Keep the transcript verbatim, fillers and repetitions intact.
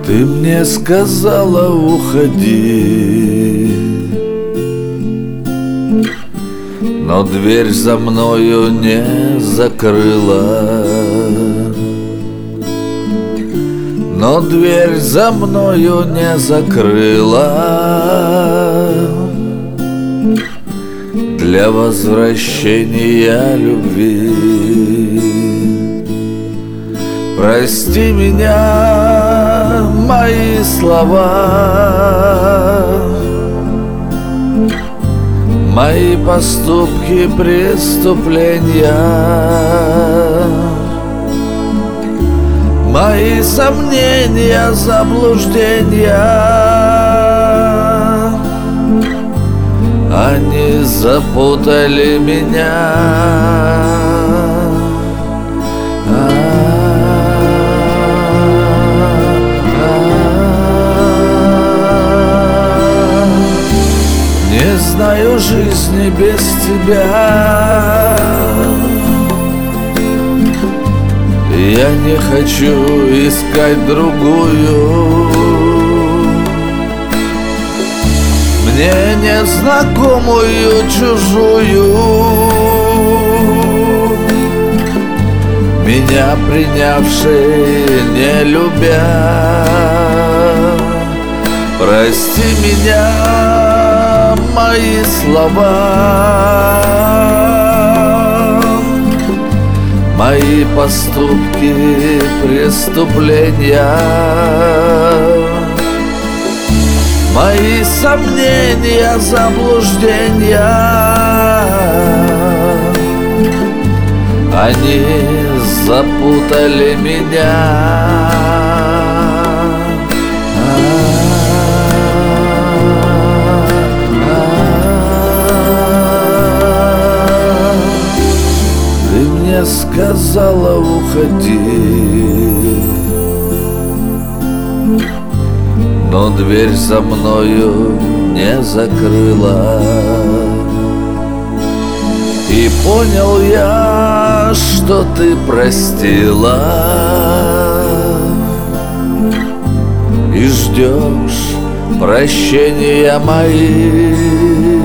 Ты мне сказала, уходи, но дверь за мною не закрыла. Но дверь за мною не закрыла для возвращения любви. Прости меня, мои слова, мои поступки, преступления, мои сомнения, заблуждения. Они запутали меня. Не знаю жизни без тебя. Я не хочу искать другую, мне незнакомую, чужую, меня принявшие не любя. Прости меня, мои слова, мои поступки, преступления, мои сомнения, заблуждения. Они запутали меня. Сказала, уходи, но дверь за мною не закрыла. И понял я, что ты простила и ждешь прощения моих.